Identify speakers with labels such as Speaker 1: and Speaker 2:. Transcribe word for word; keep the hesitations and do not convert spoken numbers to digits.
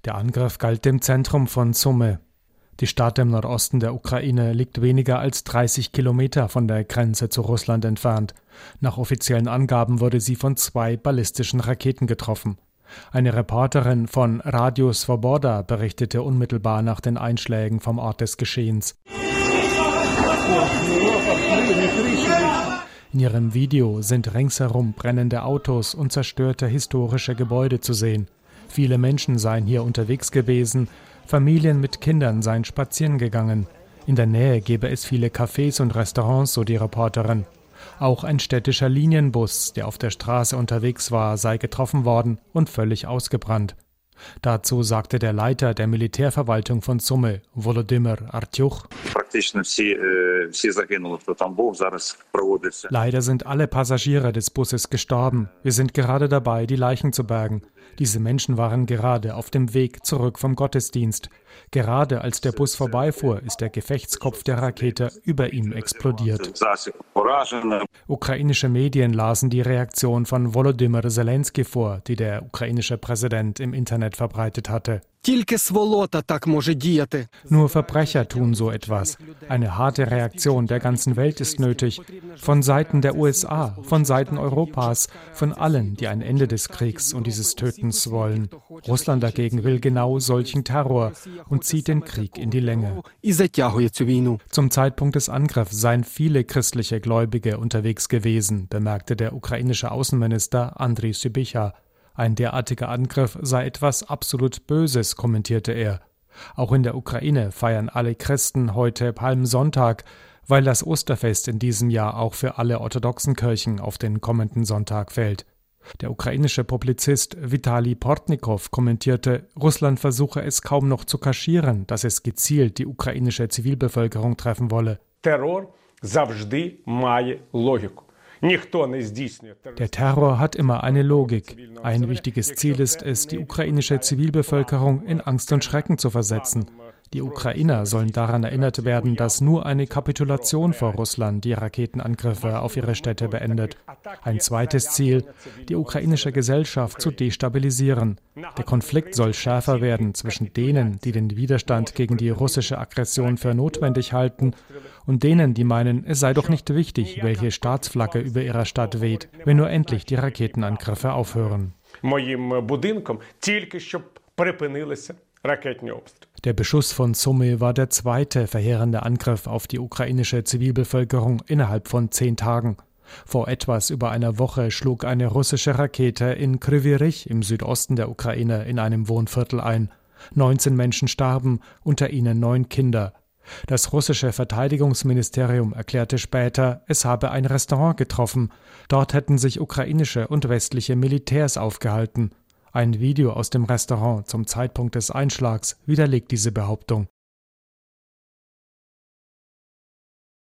Speaker 1: Der Angriff galt dem Zentrum von Sumy. Die Stadt im Nordosten der Ukraine liegt weniger als dreißig Kilometer von der Grenze zu Russland entfernt. Nach offiziellen Angaben wurde sie von zwei ballistischen Raketen getroffen. Eine Reporterin von Radio Svoboda berichtete unmittelbar nach den Einschlägen vom Ort des Geschehens. In ihrem Video sind ringsherum brennende Autos und zerstörte historische Gebäude zu sehen. Viele Menschen seien hier unterwegs gewesen, Familien mit Kindern seien spazieren gegangen. In der Nähe gebe es viele Cafés und Restaurants, so die Reporterin. Auch ein städtischer Linienbus, der auf der Straße unterwegs war, sei getroffen worden und völlig ausgebrannt. Dazu sagte der Leiter der Militärverwaltung von Sumy, Volodymyr Artyuch: Leider sind alle Passagiere des Busses gestorben. Wir sind gerade dabei, die Leichen zu bergen. Diese Menschen waren gerade auf dem Weg zurück vom Gottesdienst. Gerade als der Bus vorbeifuhr, ist der Gefechtskopf der Rakete über ihm explodiert. Ukrainische Medien lasen die Reaktion von Volodymyr Zelensky vor, die der ukrainische Präsident im Internet verbreitet hatte. Nur Verbrecher tun so etwas. Eine harte Reaktion der ganzen Welt ist nötig. Von Seiten der U S A, von Seiten Europas, von allen, die ein Ende des Kriegs und dieses Tötens wollen. Russland dagegen will genau solchen Terror und zieht den Krieg in die Länge. Zum Zeitpunkt des Angriffs seien viele christliche Gläubige unterwegs gewesen, bemerkte der ukrainische Außenminister Andriy Sybiha. Ein derartiger Angriff sei etwas absolut Böses, kommentierte er. Auch in der Ukraine feiern alle Christen heute Palmsonntag, weil das Osterfest in diesem Jahr auch für alle orthodoxen Kirchen auf den kommenden Sonntag fällt. Der ukrainische Publizist Vitali Portnikow kommentierte, Russland versuche es kaum noch zu kaschieren, dass es gezielt die ukrainische Zivilbevölkerung treffen wolle.
Speaker 2: Terror завжди має логіку.
Speaker 1: Der Terror hat immer eine Logik. Ein wichtiges Ziel ist es, die ukrainische Zivilbevölkerung in Angst und Schrecken zu versetzen. Die Ukrainer sollen daran erinnert werden, dass nur eine Kapitulation vor Russland die Raketenangriffe auf ihre Städte beendet. Ein zweites Ziel, die ukrainische Gesellschaft zu destabilisieren. Der Konflikt soll schärfer werden zwischen denen, die den Widerstand gegen die russische Aggression für notwendig halten, und denen, die meinen, es sei doch nicht wichtig, welche Staatsflagge über ihrer Stadt weht, wenn nur endlich die Raketenangriffe aufhören. Der Beschuss von Sumy war der zweite verheerende Angriff auf die ukrainische Zivilbevölkerung innerhalb von zehn Tagen. Vor etwas über einer Woche schlug eine russische Rakete in Kryvyi Rih im Südosten der Ukraine in einem Wohnviertel ein. neunzehn Menschen starben, unter ihnen neun Kinder. Das russische Verteidigungsministerium erklärte später, es habe ein Restaurant getroffen. Dort hätten sich ukrainische und westliche Militärs aufgehalten. Ein Video aus dem Restaurant zum Zeitpunkt des Einschlags widerlegt diese Behauptung.